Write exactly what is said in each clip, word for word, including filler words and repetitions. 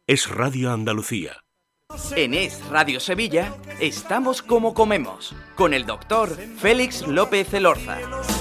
Es Radio Andalucía. En Es Radio Sevilla, estamos como comemos, con el doctor Félix López Elorza.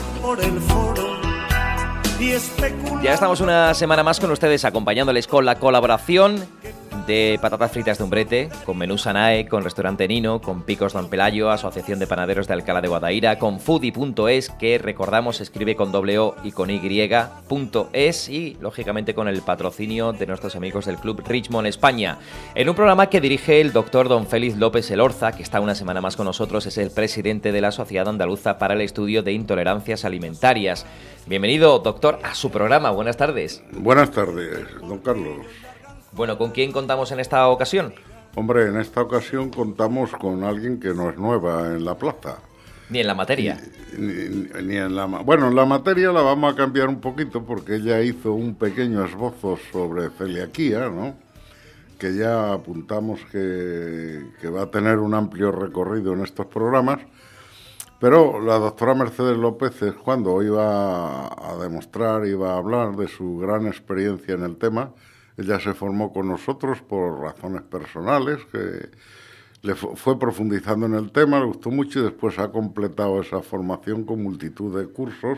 Ya estamos una semana más con ustedes, acompañándoles con la colaboración de Patatas Fritas de Umbrete, con Menú Sanae, con Restaurante Nino, con Picos Don Pelayo, Asociación de Panaderos de Alcalá de Guadaira, con Foodie punto es, que recordamos se escribe con doble O y con Y punto es, y lógicamente con el patrocinio de nuestros amigos del Club Richmond España. En un programa que dirige el doctor Don Félix López Elorza, que está una semana más con nosotros, es el presidente de la Sociedad Andaluza para el Estudio de Intolerancias Alimentarias. Bienvenido, doctor, a su programa. Buenas tardes. Buenas tardes, don Carlos. Bueno, ¿con quién contamos en esta ocasión? Hombre, en esta ocasión contamos con alguien que no es nueva en la plaza. Ni en la materia. Ni, ni, ni en la... Bueno, en la materia la vamos a cambiar un poquito porque ella hizo un pequeño esbozo sobre celiaquía, ¿no? Que ya apuntamos que, que va a tener un amplio recorrido en estos programas. Pero la doctora Mercedes López es cuando iba a demostrar, iba a hablar de su gran experiencia en el tema. Ella se formó con nosotros por razones personales, que le fue profundizando en el tema, le gustó mucho y después ha completado esa formación con multitud de cursos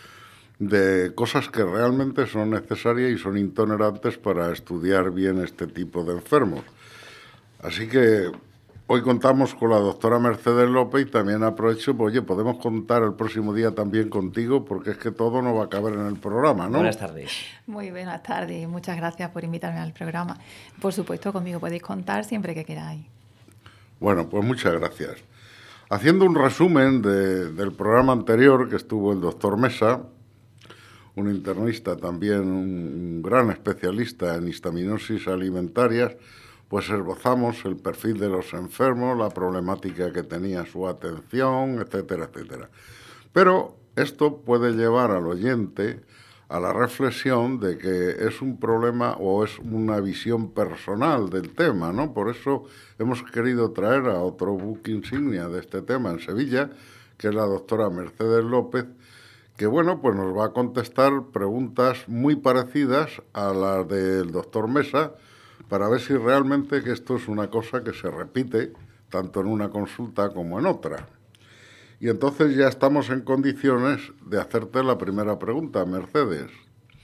de cosas que realmente son necesarias y son intolerantes para estudiar bien este tipo de enfermos. Así que hoy contamos con la doctora Mercedes López y también aprovecho, pues, oye, podemos contar el próximo día también contigo porque es que todo no va a caber en el programa, ¿no? Buenas tardes. Muy buenas tardes y muchas gracias por invitarme al programa. Por supuesto, conmigo podéis contar siempre que queráis. Bueno, pues muchas gracias. Haciendo un resumen de, del programa anterior que estuvo el doctor Mesa, un internista también, un, un gran especialista en histaminosis alimentarias, pues esbozamos el perfil de los enfermos, la problemática que tenía su atención, etcétera, etcétera. Pero esto puede llevar al oyente a la reflexión de que es un problema o es una visión personal del tema, ¿no? Por eso hemos querido traer a otro buque insignia de este tema en Sevilla, que es la doctora Mercedes López, que, bueno, pues nos va a contestar preguntas muy parecidas a las del doctor Mesa, para ver si realmente que esto es una cosa que se repite tanto en una consulta como en otra. Y entonces ya estamos en condiciones de hacerte la primera pregunta, Mercedes.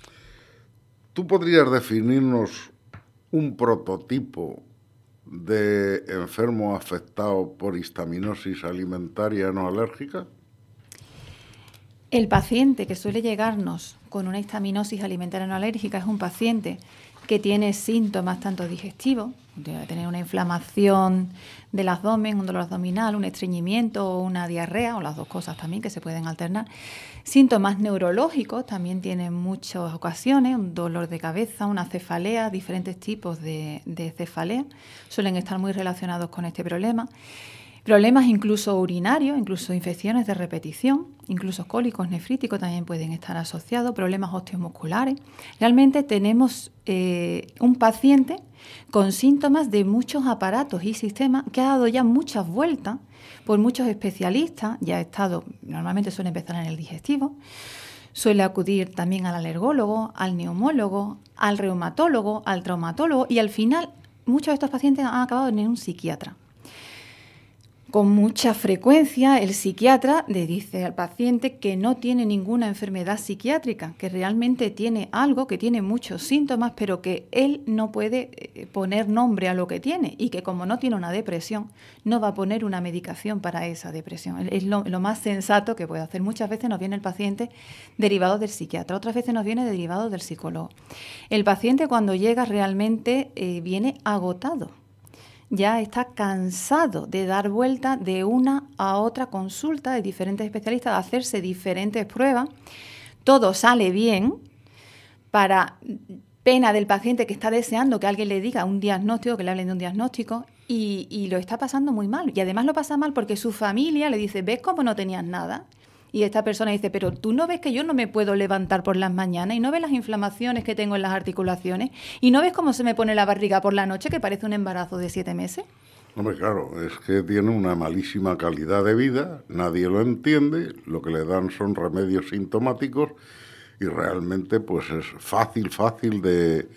¿Tú podrías definirnos un prototipo de enfermo afectado por histaminosis alimentaria no alérgica? El paciente que suele llegarnos con una histaminosis alimentaria no alérgica es un paciente que tiene síntomas tanto digestivos, debe tener una inflamación del abdomen, un dolor abdominal, un estreñimiento o una diarrea, o las dos cosas también que se pueden alternar. Síntomas neurológicos también tienen muchas ocasiones, un dolor de cabeza, una cefalea, diferentes tipos de, de cefalea suelen estar muy relacionados con este problema. Problemas incluso urinarios, incluso infecciones de repetición, incluso cólicos nefríticos también pueden estar asociados, problemas osteomusculares. Realmente tenemos eh, un paciente con síntomas de muchos aparatos y sistemas que ha dado ya muchas vueltas por muchos especialistas, ya ha estado, normalmente suele empezar en el digestivo, suele acudir también al alergólogo, al neumólogo, al reumatólogo, al traumatólogo y al final muchos de estos pacientes han acabado en un psiquiatra. Con mucha frecuencia el psiquiatra le dice al paciente que no tiene ninguna enfermedad psiquiátrica, que realmente tiene algo, que tiene muchos síntomas, pero que él no puede poner nombre a lo que tiene y que como no tiene una depresión, no va a poner una medicación para esa depresión. Es lo, lo más sensato que puede hacer. Muchas veces nos viene el paciente derivado del psiquiatra, otras veces nos viene derivado del psicólogo. El paciente cuando llega realmente eh, viene agotado. Ya está cansado de dar vuelta de una a otra consulta de diferentes especialistas, de hacerse diferentes pruebas. Todo sale bien, para pena del paciente que está deseando que alguien le diga un diagnóstico, que le hablen de un diagnóstico, y, y lo está pasando muy mal. Y además lo pasa mal porque su familia le dice, ¿ves cómo no tenías nada? Y esta persona dice, pero tú no ves que yo no me puedo levantar por las mañanas y no ves las inflamaciones que tengo en las articulaciones y no ves cómo se me pone la barriga por la noche que parece un embarazo de siete meses. Hombre, claro, es que tiene una malísima calidad de vida, nadie lo entiende, lo que le dan son remedios sintomáticos y realmente pues es fácil, fácil de,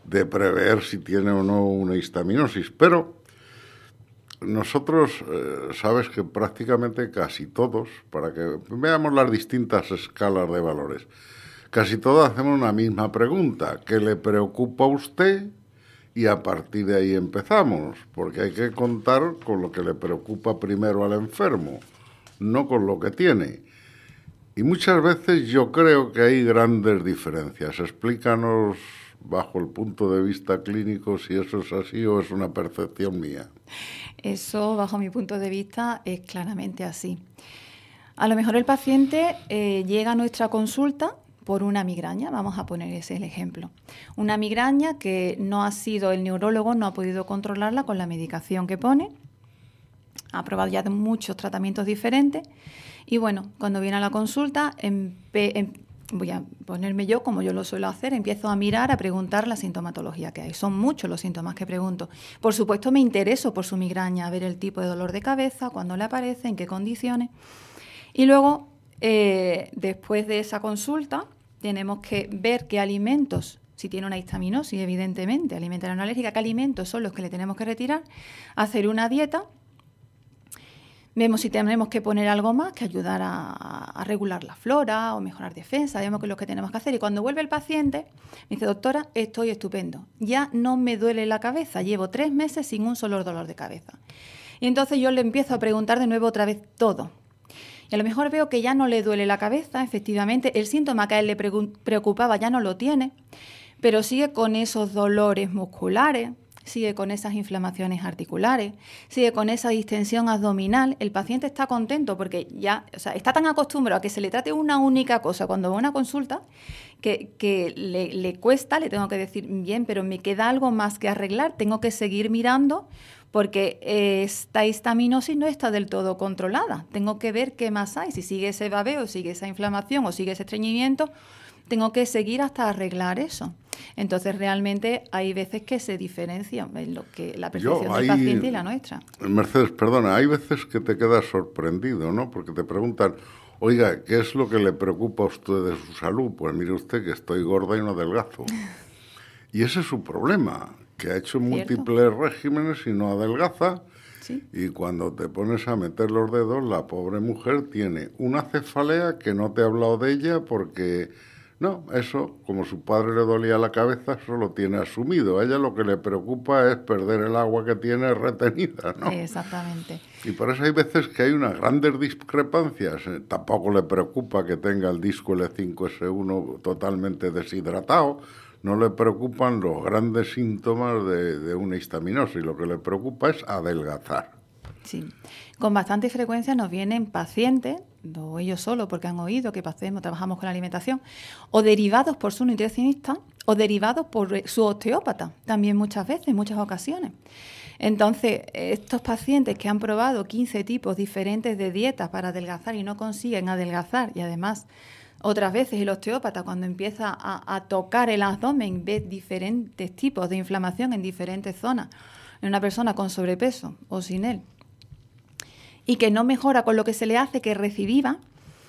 de prever si tiene o no una histaminosis, pero nosotros, eh, sabes que prácticamente casi todos, para que veamos las distintas escalas de valores, casi todos hacemos una misma pregunta: ¿qué le preocupa a usted? Y a partir de ahí empezamos, porque hay que contar con lo que le preocupa primero al enfermo, no con lo que tiene. Y muchas veces yo creo que hay grandes diferencias. Explícanos, bajo el punto de vista clínico, si eso es así o es una percepción mía. Eso, bajo mi punto de vista, es claramente así. A lo mejor el paciente eh, llega a nuestra consulta por una migraña, vamos a poner ese el ejemplo. Una migraña que no ha sido, el neurólogo no ha podido controlarla con la medicación que pone. Ha probado ya muchos tratamientos diferentes y bueno, cuando viene a la consulta, empe, em, voy a ponerme yo, como yo lo suelo hacer, empiezo a mirar, a preguntar la sintomatología que hay. Son muchos los síntomas que pregunto. Por supuesto me intereso por su migraña, a ver el tipo de dolor de cabeza, cuándo le aparece, en qué condiciones. Y luego, eh, después de esa consulta, tenemos que ver qué alimentos, si tiene una histaminosis, evidentemente, alimentaria no alérgica, qué alimentos son los que le tenemos que retirar, hacer una dieta. Vemos si tenemos que poner algo más que ayudar a, a regular la flora o mejorar defensa, vemos qué es lo que tenemos que hacer. Y cuando vuelve el paciente, me dice: doctora, estoy estupendo, ya no me duele la cabeza, llevo tres meses sin un solo dolor de cabeza. Y entonces yo le empiezo a preguntar de nuevo otra vez todo. Y a lo mejor veo que ya no le duele la cabeza, efectivamente, el síntoma que a él le preocupaba ya no lo tiene, pero sigue con esos dolores musculares, sigue con esas inflamaciones articulares, sigue con esa distensión abdominal. El paciente está contento porque ya, o sea, está tan acostumbrado a que se le trate una única cosa cuando va a una consulta que, que le, le cuesta, le tengo que decir: bien, pero me queda algo más que arreglar, tengo que seguir mirando porque esta histaminosis no está del todo controlada. Tengo que ver qué más hay, si sigue ese babeo, sigue esa inflamación o sigue ese estreñimiento, tengo que seguir hasta arreglar eso. Entonces, realmente hay veces que se diferencian en lo que la percepción Yo, hay, del paciente y la nuestra. Mercedes, perdona, hay veces que te quedas sorprendido, ¿no? Porque te preguntan: oiga, ¿qué es lo que le preocupa a usted de su salud? Pues mire usted que estoy gorda y no adelgazo. Y ese es su problema, que ha hecho múltiples regímenes y no adelgaza. ¿Sí? Y cuando te pones a meter los dedos, la pobre mujer tiene una cefalea que no te he hablado de ella porque... No, eso, como su padre le dolía la cabeza, eso lo tiene asumido. A ella lo que le preocupa es perder el agua que tiene retenida, ¿no? Exactamente. Y por eso hay veces que hay unas grandes discrepancias. Eh, tampoco le preocupa que tenga el disco L cinco S uno totalmente deshidratado. No le preocupan los grandes síntomas de, de una histaminosis. Lo que le preocupa es adelgazar. Sí. Con bastante frecuencia nos vienen pacientes, o ellos solos porque han oído que pasemos, trabajamos con la alimentación, o derivados por su nutricionista, o derivados por su osteópata, también muchas veces, en muchas ocasiones. Entonces, estos pacientes que han probado quince tipos diferentes de dietas para adelgazar y no consiguen adelgazar, y además otras veces el osteópata, cuando empieza a, a tocar el abdomen, ve diferentes tipos de inflamación en diferentes zonas, en una persona con sobrepeso o sin él, y que no mejora con lo que se le hace, que recidiva,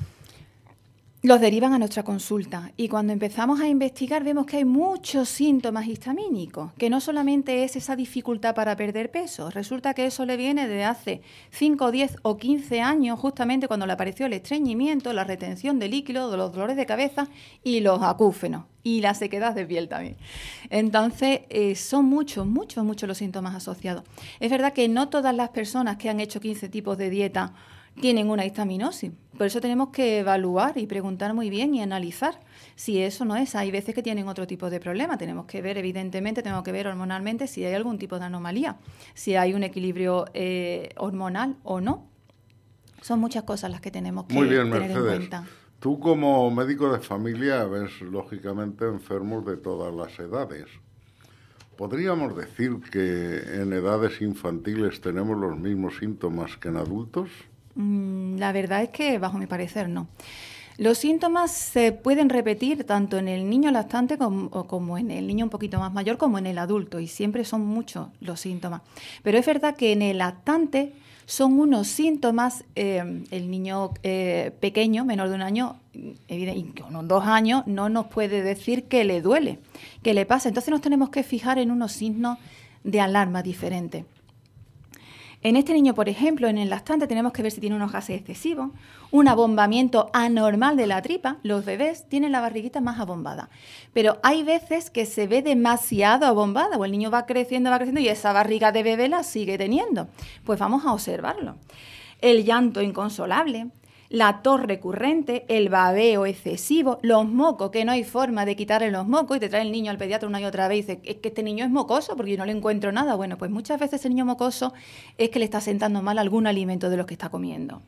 los derivan a nuestra consulta. Y cuando empezamos a investigar vemos que hay muchos síntomas histamínicos, que no solamente es esa dificultad para perder peso. Resulta que eso le viene de hace cinco, diez o quince años, justamente cuando le apareció el estreñimiento, la retención de líquido, los dolores de cabeza y los acúfenos. Y la sequedad de piel también. Entonces, eh, son muchos, muchos, muchos los síntomas asociados. Es verdad que no todas las personas que han hecho quince tipos de dieta tienen una histaminosis. Por eso tenemos que evaluar y preguntar muy bien y analizar si eso no es. Hay veces que tienen otro tipo de problema. Tenemos que ver, evidentemente, tenemos que ver hormonalmente si hay algún tipo de anomalía, si hay un equilibrio eh, hormonal o no. Son muchas cosas las que tenemos que muy bien, tener Mercedes. en cuenta. Tú, como médico de familia, ves, lógicamente, enfermos de todas las edades. ¿Podríamos decir que en edades infantiles tenemos los mismos síntomas que en adultos? Mm, la verdad es que, bajo mi parecer, no. Los síntomas se pueden repetir tanto en el niño lactante como, como en el niño un poquito más mayor, como en el adulto, y siempre son muchos los síntomas. Pero es verdad que en el lactante son unos síntomas, eh, el niño eh, pequeño, menor de un año, y con dos años, no nos puede decir que le duele, que le pasa. Entonces nos tenemos que fijar en unos signos de alarma diferentes. En este niño, por ejemplo, en el lactante tenemos que ver si tiene unos gases excesivos, un abombamiento anormal de la tripa. Los bebés tienen la barriguita más abombada, pero hay veces que se ve demasiado abombada, o el niño va creciendo, va creciendo y esa barriga de bebé la sigue teniendo. Pues vamos a observarlo. El llanto inconsolable, la tos recurrente, el babeo excesivo, los mocos, que no hay forma de quitarle los mocos, y te trae el niño al pediatra una y otra vez y dice, es que este niño es mocoso porque yo no le encuentro nada. Bueno, pues muchas veces el niño mocoso es que le está sentando mal algún alimento de los que está comiendo.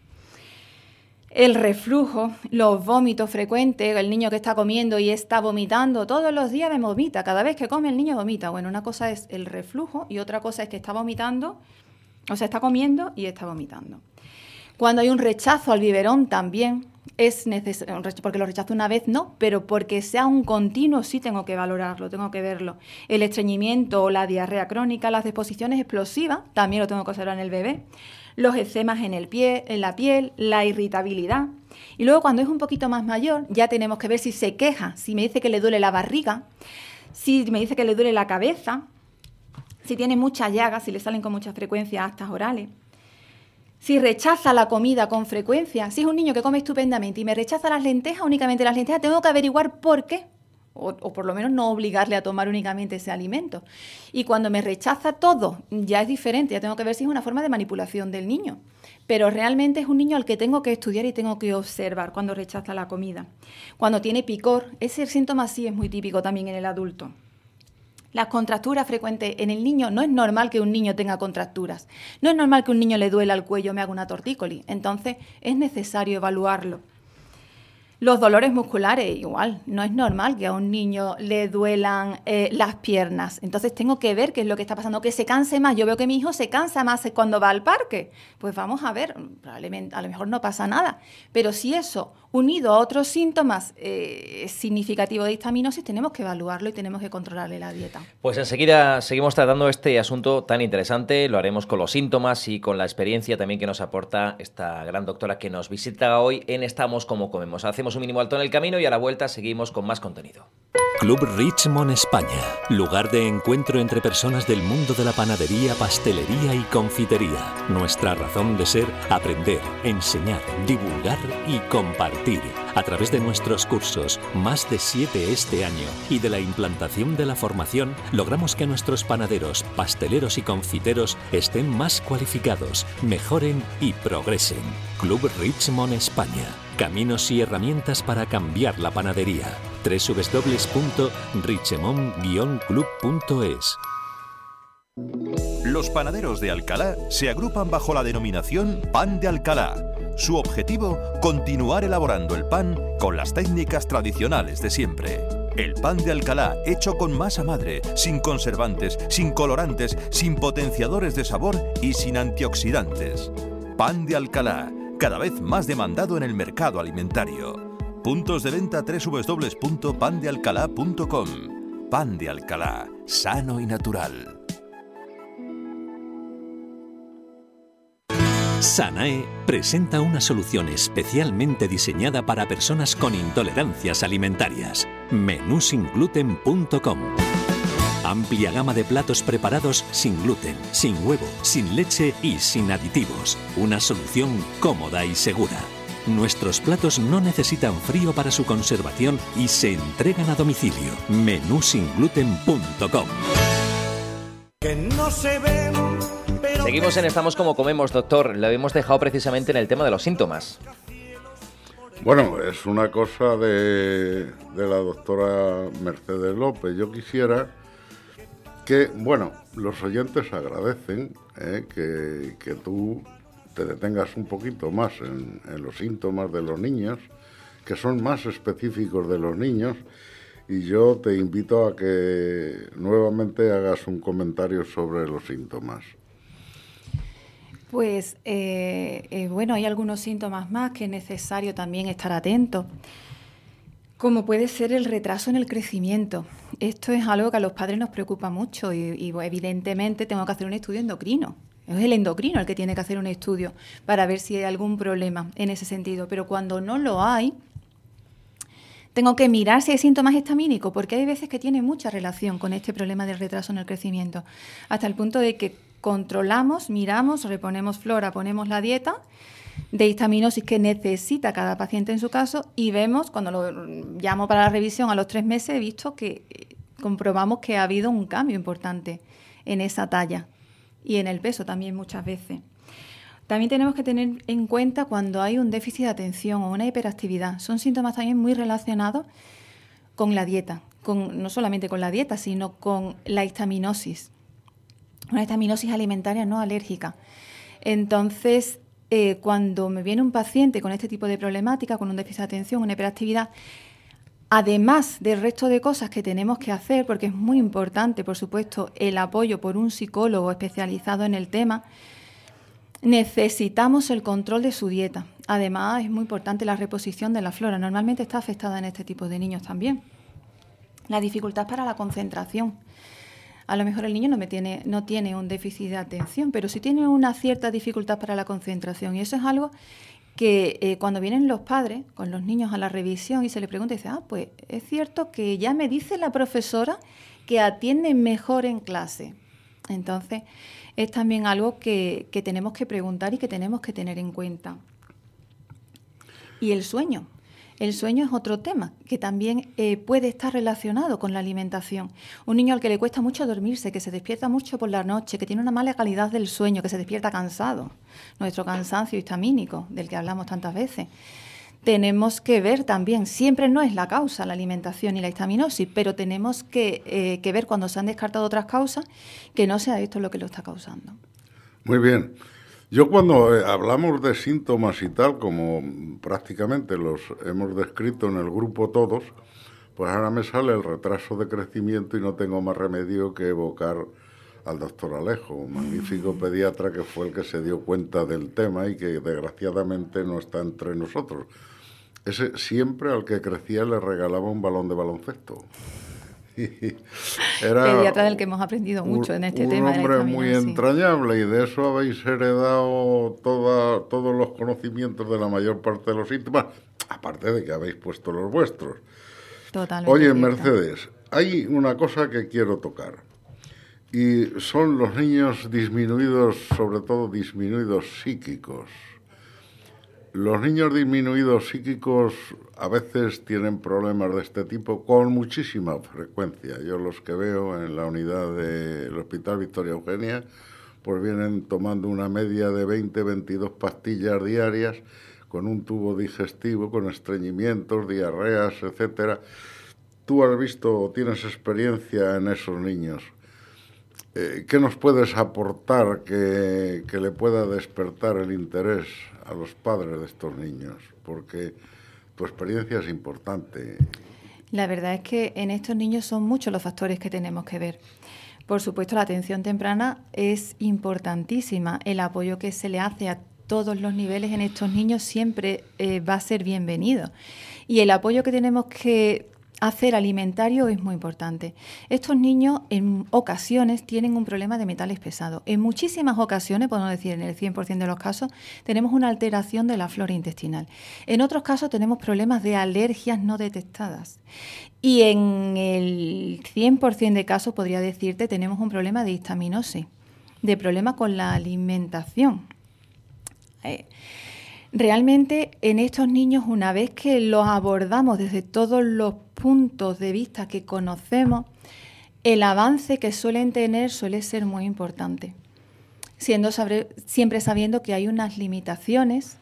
El reflujo, los vómitos frecuentes, el niño que está comiendo y está vomitando, todos los días me vomita, cada vez que come el niño vomita. Bueno, una cosa es el reflujo y otra cosa es que está vomitando, o sea, está comiendo y está vomitando. Cuando hay un rechazo al biberón también es necesario, porque lo rechazo una vez no, pero porque sea un continuo sí tengo que valorarlo, tengo que verlo. El estreñimiento o la diarrea crónica, las deposiciones explosivas, también lo tengo que observar en el bebé. Los eczemas en el pie, en la piel, la irritabilidad. Y luego cuando es un poquito más mayor ya tenemos que ver si se queja, si me dice que le duele la barriga, si me dice que le duele la cabeza, si tiene muchas llagas, si le salen con mucha frecuencia aftas orales. Si rechaza la comida con frecuencia, si es un niño que come estupendamente y me rechaza las lentejas, únicamente las lentejas, tengo que averiguar por qué, o, o por lo menos no obligarle a tomar únicamente ese alimento. Y cuando me rechaza todo, ya es diferente, ya tengo que ver si es una forma de manipulación del niño. Pero realmente es un niño al que tengo que estudiar y tengo que observar cuando rechaza la comida. Cuando tiene picor, ese síntoma sí es muy típico también en el adulto. Las contracturas frecuentes en el niño, no es normal que un niño tenga contracturas. No es normal que un niño le duela el cuello, me haga una tortícolis. Entonces, es necesario evaluarlo. Los dolores musculares, igual, no es normal que a un niño le duelan eh, las piernas. Entonces tengo que ver qué es lo que está pasando, que se canse más. Yo veo que mi hijo se cansa más cuando va al parque. Pues vamos a ver, probablemente, a lo mejor no pasa nada. Pero si eso, unido a otros síntomas eh, significativos de histaminosis, tenemos que evaluarlo y tenemos que controlarle la dieta. Pues enseguida seguimos tratando este asunto tan interesante. Lo haremos con los síntomas y con la experiencia también que nos aporta esta gran doctora que nos visita hoy en Estamos Como Comemos. Hacemos un mínimo alto en el camino y a la vuelta seguimos con más contenido. Club Richmond España, lugar de encuentro entre personas del mundo de la panadería, pastelería y confitería. Nuestra razón de ser, aprender, enseñar, divulgar y compartir. A través de nuestros cursos, más de siete este año, y de la implantación de la formación, logramos que nuestros panaderos, pasteleros y confiteros estén más cualificados, mejoren y progresen. Club Richmond España. Caminos y herramientas para cambiar la panadería. doble u doble u doble u punto richemont guion club punto es. Los panaderos de Alcalá se agrupan bajo la denominación Pan de Alcalá. Su objetivo, continuar elaborando el pan con las técnicas tradicionales de siempre. El pan de Alcalá, hecho con masa madre, sin conservantes, sin colorantes, sin potenciadores de sabor y sin antioxidantes. Pan de Alcalá, cada vez más demandado en el mercado alimentario. Puntos de venta doble u doble u doble u punto pan de alcalá punto com. Pan de Alcalá, sano y natural. Sanae presenta una solución especialmente diseñada para personas con intolerancias alimentarias. menú sin gluten punto com. Amplia gama de platos preparados sin gluten, sin huevo, sin leche y sin aditivos. Una solución cómoda y segura. Nuestros platos no necesitan frío para su conservación y se entregan a domicilio. menú sin gluten punto com. Que no se ven, pero Seguimos en Estamos Como Comemos, doctor. Lo habíamos dejado precisamente en el tema de los síntomas. Bueno, es una cosa de, de la doctora Mercedes López. Yo quisiera que, bueno, los oyentes agradecen eh, que, que tú te detengas un poquito más en, en los síntomas de los niños, que son más específicos de los niños, y yo te invito a que nuevamente hagas un comentario sobre los síntomas. Pues, eh, eh, bueno, hay algunos síntomas más que es necesario también estar atento, como puede ser el retraso en el crecimiento. Esto es algo que a los padres nos preocupa mucho y, y evidentemente tengo que hacer un estudio endocrino. Es el endocrino el que tiene que hacer un estudio para ver si hay algún problema en ese sentido. Pero cuando no lo hay, tengo que mirar si hay síntomas histamínicos, porque hay veces que tiene mucha relación con este problema del retraso en el crecimiento, hasta el punto de que controlamos, miramos, reponemos flora, ponemos la dieta de histaminosis que necesita cada paciente en su caso y vemos, cuando lo llamo para la revisión a los tres meses, he visto que eh, comprobamos que ha habido un cambio importante en esa talla y en el peso también muchas veces. También tenemos que tener en cuenta cuando hay un déficit de atención o una hiperactividad. Son síntomas también muy relacionados con la dieta, con, no solamente con la dieta, sino con la histaminosis, una histaminosis alimentaria no alérgica. Entonces, eh, cuando me viene un paciente con este tipo de problemática, con un déficit de atención, una hiperactividad, además del resto de cosas que tenemos que hacer, porque es muy importante, por supuesto, el apoyo por un psicólogo especializado en el tema, necesitamos el control de su dieta. Además, es muy importante la reposición de la flora. Normalmente está afectada en este tipo de niños también. La dificultad para la concentración. A lo mejor el niño no, me tiene, no tiene un déficit de atención, pero sí tiene una cierta dificultad para la concentración. Y eso es algo que eh, cuando vienen los padres con los niños a la revisión y se les pregunta, dice, ah, pues es cierto que ya me dice la profesora que atiende mejor en clase. Entonces, es también algo que, que tenemos que preguntar y que tenemos que tener en cuenta. Y el sueño. El sueño es otro tema que también eh, puede estar relacionado con la alimentación. Un niño al que le cuesta mucho dormirse, que se despierta mucho por la noche, que tiene una mala calidad del sueño, que se despierta cansado, nuestro cansancio histamínico, del que hablamos tantas veces. Tenemos que ver también, siempre no es la causa la alimentación y la histaminosis, pero tenemos que, eh, que ver cuando se han descartado otras causas, que no sea esto lo que lo está causando. Muy bien. Yo cuando eh, hablamos de síntomas y tal, como prácticamente los hemos descrito en el grupo todos, pues ahora me sale el retraso de crecimiento y no tengo más remedio que evocar al doctor Alejo, un magnífico pediatra que fue el que se dio cuenta del tema y que desgraciadamente no está entre nosotros. Ese siempre al que crecía le regalaba un balón de baloncesto. Era pediatra del que hemos aprendido mucho un, en este un tema. Un hombre muy entrañable y de eso habéis heredado toda, todos los conocimientos de la mayor parte de los síntomas, aparte de que habéis puesto los vuestros. Totalmente. Oye, cierto. Mercedes, hay una cosa que quiero tocar y son los niños disminuidos, sobre todo disminuidos psíquicos. Los niños disminuidos psíquicos a veces tienen problemas de este tipo con muchísima frecuencia. Yo los que veo en la unidad del Hospital Victoria Eugenia, pues vienen tomando una media de veinte, veintidós pastillas diarias con un tubo digestivo, con estreñimientos, diarreas, etcétera. Tú has visto o tienes experiencia en esos niños. Eh, ¿Qué nos puedes aportar que, que le pueda despertar el interés a los padres de estos niños? Porque tu experiencia es importante. La verdad es que en estos niños son muchos los factores que tenemos que ver. Por supuesto, la atención temprana es importantísima. El apoyo que se le hace a todos los niveles en estos niños siempre eh, va a ser bienvenido. Y el apoyo que tenemos que hacer alimentario es muy importante. Estos niños en ocasiones tienen un problema de metales pesados. En muchísimas ocasiones, podemos decir en el cien por ciento de los casos, tenemos una alteración de la flora intestinal. En otros casos tenemos problemas de alergias no detectadas. Y en el cien por ciento de casos, podría decirte, tenemos un problema de histaminosis, de problema con la alimentación. Eh, Realmente en estos niños, una vez que los abordamos desde todos los puntos de vista que conocemos, el avance que suelen tener suele ser muy importante, siendo saber, siempre sabiendo que hay unas limitaciones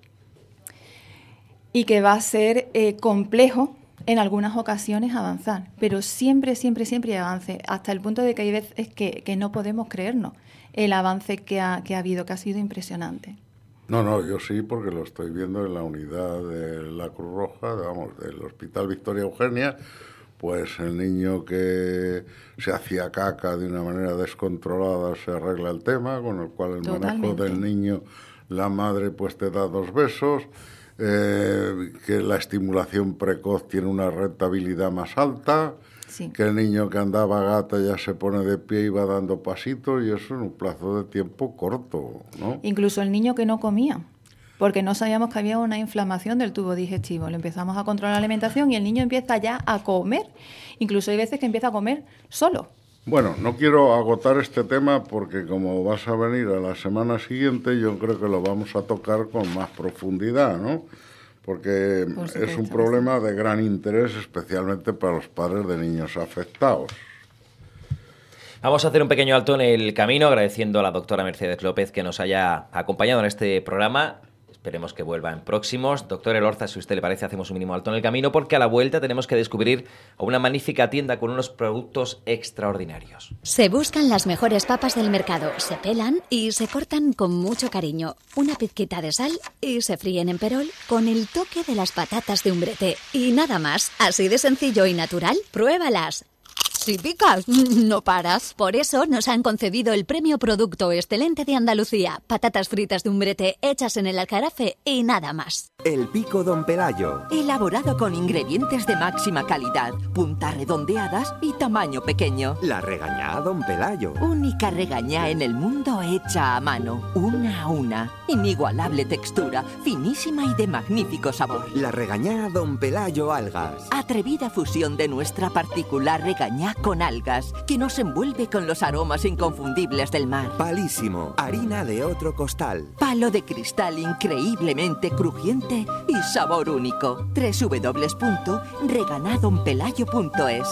y que va a ser eh, complejo en algunas ocasiones avanzar, pero siempre, siempre, siempre hay avance, hasta el punto de que hay veces que, que no podemos creernos el avance que ha, que ha habido, que ha sido impresionante. No, no, yo sí, porque lo estoy viendo en la unidad de la Cruz Roja, vamos, del Hospital Victoria Eugenia, pues el niño que se hacía caca de una manera descontrolada se arregla el tema, con el cual el Totalmente. manejo del niño, la madre pues te da dos besos, eh, que la estimulación precoz tiene una rentabilidad más alta, Sí. que el niño que andaba gata ya se pone de pie y va dando pasitos, y eso en un plazo de tiempo corto, ¿no? Incluso el niño que no comía, porque no sabíamos que había una inflamación del tubo digestivo. Le empezamos a controlar la alimentación y el niño empieza ya a comer. Incluso hay veces que empieza a comer solo. Bueno, no quiero agotar este tema porque como vas a venir a la semana siguiente, yo creo que lo vamos a tocar con más profundidad, ¿no? Porque Por es supuesto un que problema de gran interés, especialmente para los padres de niños afectados. Vamos a hacer un pequeño alto en el camino, agradeciendo a la doctora Mercedes López que nos haya acompañado en este programa. Esperemos que vuelva en próximos. Doctor Elorza, si a usted le parece, hacemos un mínimo alto en el camino, porque a la vuelta tenemos que descubrir a una magnífica tienda con unos productos extraordinarios. Se buscan las mejores papas del mercado, se pelan y se cortan con mucho cariño. Una pizquita de sal y se fríen en perol con el toque de las patatas de Umbrete. Y nada más, así de sencillo y natural, pruébalas. Si picas, no paras. Por eso nos han concedido el premio Producto Excelente de Andalucía. Patatas fritas de Umbrete hechas en el Aljarafe y nada más. El pico Don Pelayo. Elaborado con ingredientes de máxima calidad, puntas redondeadas y tamaño pequeño. La regañá Don Pelayo. Única regañá en el mundo hecha a mano, una a una. Inigualable textura, finísima y de magnífico sabor. La regañá Don Pelayo Algas. Atrevida fusión de nuestra particular regañá con algas, que nos envuelve con los aromas inconfundibles del mar. Palísimo, harina de otro costal. Palo de cristal increíblemente crujiente y sabor único. doble u doble u doble u punto reganadonpelayo punto es.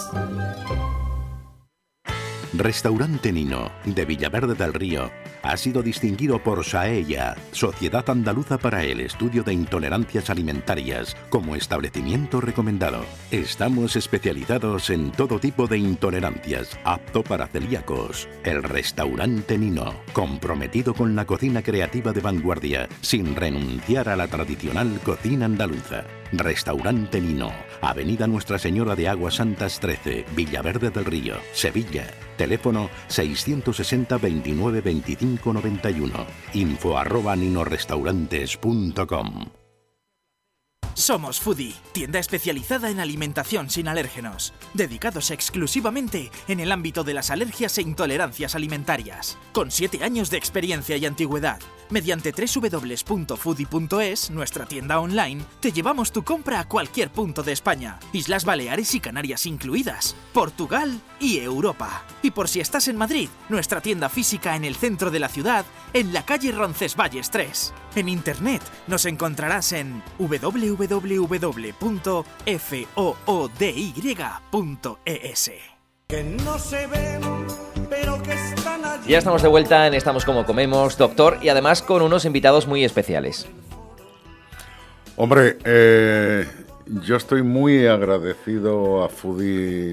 Restaurante Nino, de Villaverde del Río, ha sido distinguido por SAEA, Sociedad Andaluza para el Estudio de Intolerancias Alimentarias, como establecimiento recomendado. Estamos especializados en todo tipo de intolerancias, apto para celíacos. El Restaurante Nino, comprometido con la cocina creativa de vanguardia, sin renunciar a la tradicional cocina andaluza. Restaurante Nino, Avenida Nuestra Señora de Aguas Santas trece, Villaverde del Río, Sevilla. Teléfono seiscientos sesenta, veintinueve, veinticinco, noventa y uno. Info arroba ninorestaurantes punto com. Somos Foodie, tienda especializada en alimentación sin alérgenos, dedicados exclusivamente en el ámbito de las alergias e intolerancias alimentarias. Con siete años de experiencia y antigüedad, mediante doble u doble u doble u punto foodie punto es, nuestra tienda online, te llevamos tu compra a cualquier punto de España, Islas Baleares y Canarias incluidas, Portugal y Europa. Y por si estás en Madrid, nuestra tienda física en el centro de la ciudad, en la calle Roncesvalles tres. En internet nos encontrarás en doble u doble u doble u punto foody punto es. Que no se ven, pero que están allí. Ya estamos de vuelta en Estamos Como Comemos, doctor, y además con unos invitados muy especiales. Hombre, eh, yo estoy muy agradecido a Foodie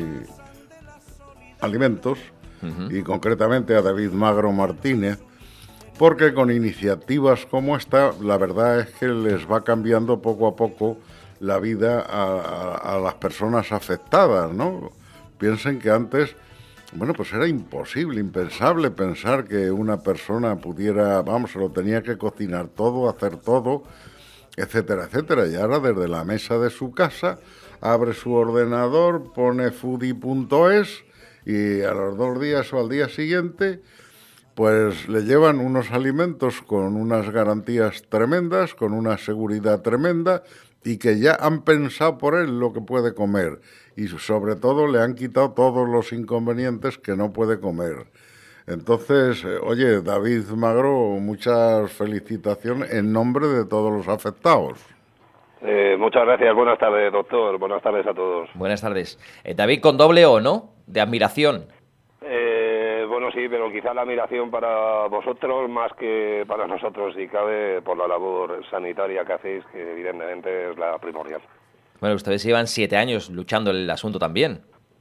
Alimentos uh-huh. y concretamente a David Magro Martínez, porque con iniciativas como esta, la verdad es que les va cambiando poco a poco la vida a, a, a las personas afectadas, ¿no? Piensen que antes, bueno, pues era imposible, impensable pensar que una persona pudiera, vamos, se lo tenía que cocinar todo, hacer todo, etcétera, etcétera. Y ahora desde la mesa de su casa, abre su ordenador, pone foodie punto es y a los dos días o al día siguiente, pues le llevan unos alimentos con unas garantías tremendas, con una seguridad tremenda y que ya han pensado por él lo que puede comer y sobre todo le han quitado todos los inconvenientes que no puede comer. Entonces, eh, oye, David Magro, muchas felicitaciones en nombre de todos los afectados. Eh, muchas gracias, buenas tardes, doctor, buenas tardes a todos. Buenas tardes. Eh, David, con doble O, ¿no? De admiración. Eh, bueno, sí, pero quizá la admiración para vosotros más que para nosotros, si cabe, por la labor sanitaria que hacéis, que evidentemente es la primordial. Bueno, ustedes llevan siete años luchando el asunto también.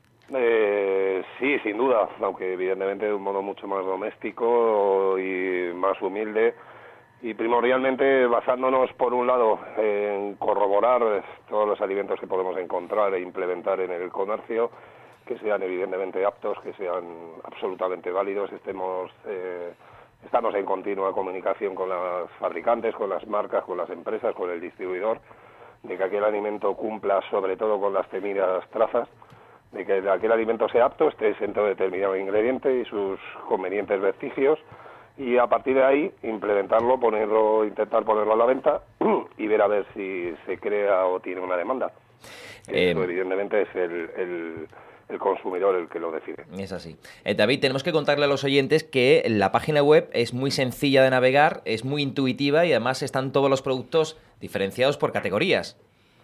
Eh, sí, sin duda, aunque evidentemente de un modo mucho más doméstico y más humilde, y primordialmente basándonos, por un lado, en corroborar todos los alimentos que podemos encontrar e implementar en el comercio, que sean evidentemente aptos, que sean absolutamente válidos, estemos eh, estamos en continua comunicación con los fabricantes, con las marcas, con las empresas, con el distribuidor, de que aquel alimento cumpla sobre todo con las temidas trazas, de que aquel alimento sea apto, esté exento de determinado ingrediente y sus convenientes vestigios, y a partir de ahí implementarlo, ponerlo, intentar ponerlo a la venta y ver a ver si se crea o tiene una demanda. Eh, Eso evidentemente es el, el, el consumidor el que lo decide. Es así. Eh, David, tenemos que contarle a los oyentes que la página web es muy sencilla de navegar, es muy intuitiva y además están todos los productos diferenciados por categorías.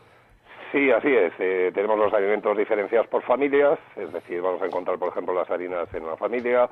Sí, así es. Eh, tenemos los alimentos diferenciados por familias, es decir, vamos a encontrar, por ejemplo, las harinas en una familia,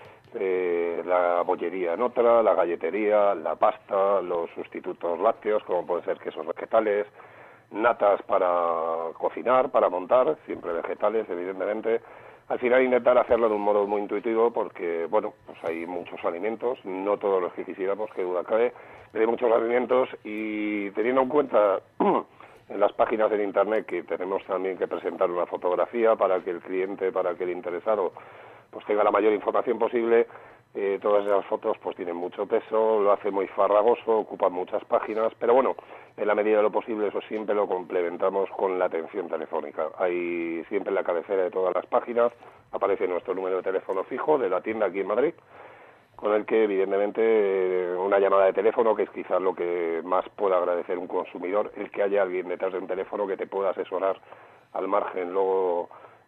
Eh, la bollería en otra, la galletería, la pasta, los sustitutos lácteos, como pueden ser quesos vegetales, natas para cocinar, para montar, siempre vegetales, evidentemente. Al final intentar hacerlo de un modo muy intuitivo porque, bueno, pues hay muchos alimentos, no todos los que quisiéramos, que duda cabe, pero hay muchos alimentos y teniendo en cuenta en las páginas de internet que tenemos también que presentar una fotografía para que el cliente, para que el interesado pues tenga la mayor información posible, eh, todas esas fotos pues tienen mucho peso, lo hace muy farragoso, ocupan muchas páginas, pero bueno, en la medida de lo posible eso siempre lo complementamos con la atención telefónica. Hay siempre en la cabecera de todas las páginas aparece nuestro número de teléfono fijo de la tienda aquí en Madrid, con el que evidentemente una llamada de teléfono, que es quizás lo que más pueda agradecer un consumidor, el que haya alguien detrás de un teléfono que te pueda asesorar al margen luego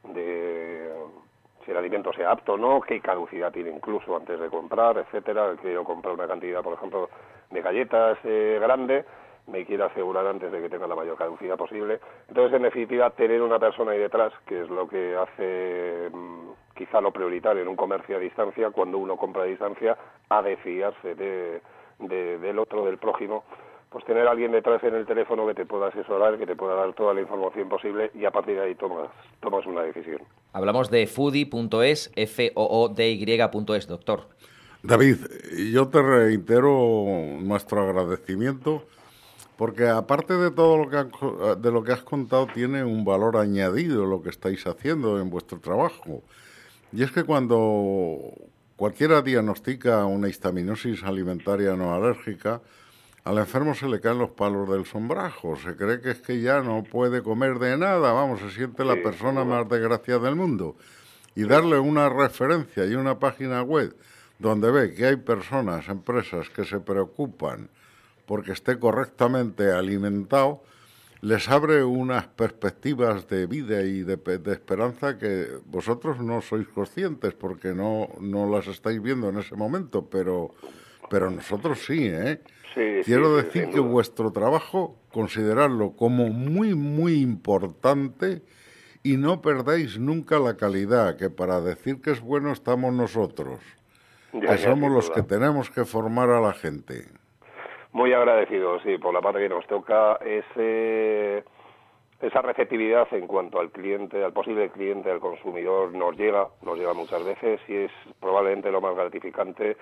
de si el alimento sea apto o no, qué caducidad tiene incluso antes de comprar, etcétera. Quiero comprar una cantidad, por ejemplo, de galletas eh, grande, me quiero asegurar antes de que tenga la mayor caducidad posible. Entonces, en definitiva, tener una persona ahí detrás, que es lo que hace mmm, quizá lo prioritario en un comercio a distancia, cuando uno compra a distancia, ha de fiarse de, de, del otro, del prójimo, pues tener a alguien detrás en el teléfono que te pueda asesorar, que te pueda dar toda la información posible y a partir de ahí tomas, tomas una decisión. Hablamos de foodie punto es, F O O D Y punto es, doctor. David, yo te reitero nuestro agradecimiento porque aparte de todo lo que has, de lo que has contado, tiene un valor añadido lo que estáis haciendo en vuestro trabajo. Y es que cuando cualquiera diagnostica una histaminosis alimentaria no alérgica, al enfermo se le caen los palos del sombrajo, se cree que es que ya no puede comer de nada, vamos, se siente la persona más desgraciada del mundo. Y darle una referencia y una página web donde ve que hay personas, empresas que se preocupan porque esté correctamente alimentado, les abre unas perspectivas de vida y de, de esperanza que vosotros no sois conscientes porque no, no las estáis viendo en ese momento, pero, pero nosotros sí, ¿eh? Sí, Quiero sí, decir sí, que vuestro trabajo, considerarlo como muy, muy importante y no perdáis nunca la calidad, que para decir que es bueno estamos nosotros, ya, que ya, somos los duda. que tenemos que formar a la gente. Muy agradecido, sí, por la parte que nos toca, ese, esa receptividad en cuanto al cliente, al posible cliente, al consumidor, nos llega, nos llega muchas veces y es probablemente lo más gratificante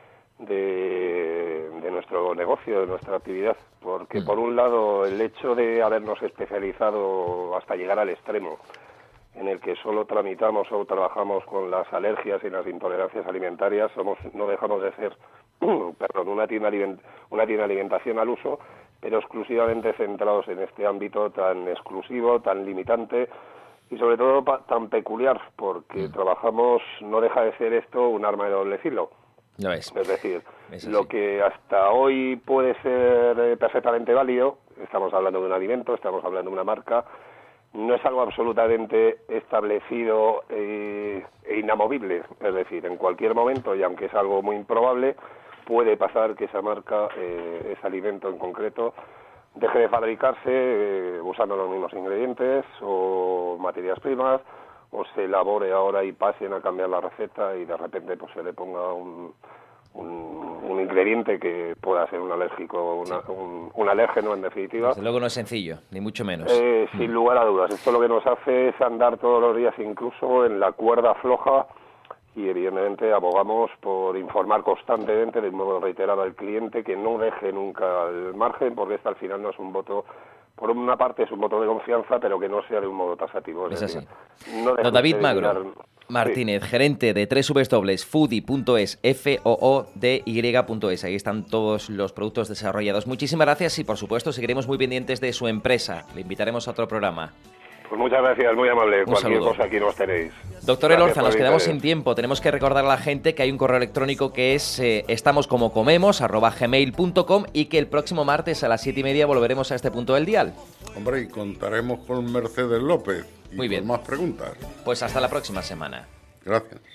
de, de nuestro negocio, de nuestra actividad, porque por un lado el hecho de habernos especializado hasta llegar al extremo en el que solo tramitamos o trabajamos con las alergias y las intolerancias alimentarias, somos no dejamos de ser perdón, una tienda aliment, una tienda de alimentación al uso, pero exclusivamente centrados en este ámbito tan exclusivo, tan limitante y sobre todo pa, tan peculiar, porque mm. trabajamos, no deja de ser esto un arma de doble filo. No es. Es decir, es lo que hasta hoy puede ser perfectamente válido, estamos hablando de un alimento, estamos hablando de una marca, no es algo absolutamente establecido eh, e inamovible. Es decir, en cualquier momento, y aunque es algo muy improbable, puede pasar que esa marca, eh, ese alimento en concreto, deje de fabricarse eh, usando los mismos ingredientes o materias primas, o se elabore ahora y pasen a cambiar la receta y de repente pues se le ponga un, un, un ingrediente que pueda ser un alérgico, una, sí. un, un alérgeno en definitiva. Desde luego no es sencillo, ni mucho menos. Eh, mm. Sin lugar a dudas. Esto lo que nos hace es andar todos los días incluso en la cuerda floja y evidentemente abogamos por informar constantemente, de modo reiterado al cliente, que no deje nunca el margen, porque este al final no es un voto, por una parte es un voto de confianza, pero que no sea de un modo tasativo. Es, es así. No Don David Magro mirar... Martínez, sí. gerente de doble u doble u doble u punto foodie punto es, F O O D Y punto es. Ahí están todos los productos desarrollados. Muchísimas gracias y, por supuesto, seguiremos muy pendientes de su empresa. Le invitaremos a otro programa. Pues muchas gracias, muy amable. Un Cualquier saludo. cosa aquí nos tenéis. Doctor Elorza, nos quedamos sin tiempo. Tenemos que recordar a la gente que hay un correo electrónico que es eh, estamoscomocomemos arroba gmail punto com y que el próximo martes a las siete y media volveremos a este punto del dial. Hombre, y contaremos con Mercedes López. Y muy bien. Con más preguntas. Pues hasta la próxima semana. Gracias.